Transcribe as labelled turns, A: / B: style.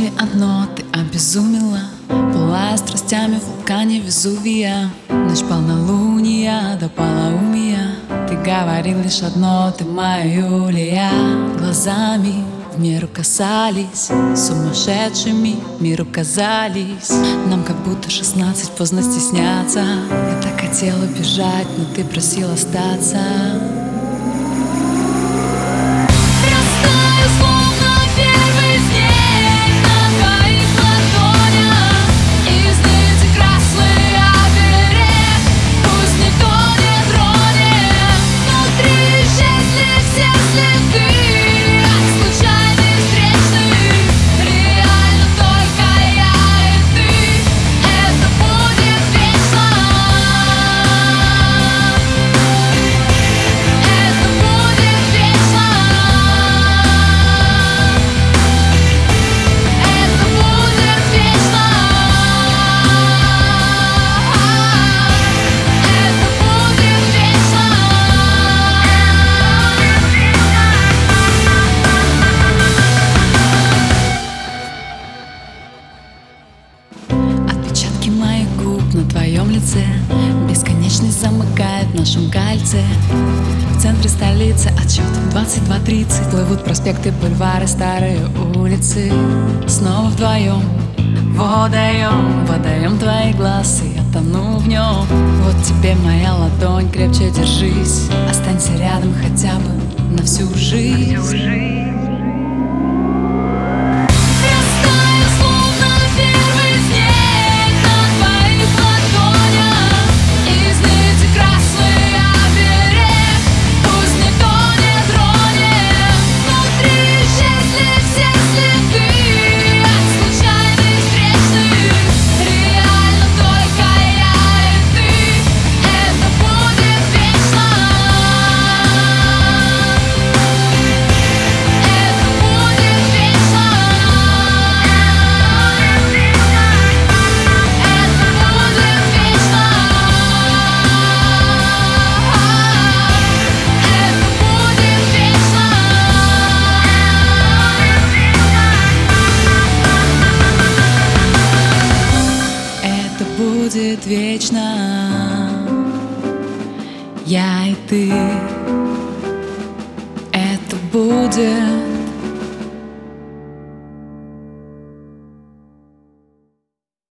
A: Помни одно, ты обезумела, пылая страстями в вулкане Везувия. Ночь полнолуния до полоумия. Ты говорил лишь одно, ты моя Юлия. Глазами в меру касались, сумасшедшими миру казались. Нам как будто 16, поздно стесняться. Я так хотела бежать, но ты просил остаться. На твоем лице бесконечность замыкает в нашем кольце. В центре столицы отсчет 22:30. Плывут проспекты, бульвары, старые улицы. Снова вдвоем водоем твоих глаз, и я тону в нем. Вот тебе моя ладонь, крепче держись. Останься рядом хотя бы на всю жизнь. Будет вечно, я и ты. Это будет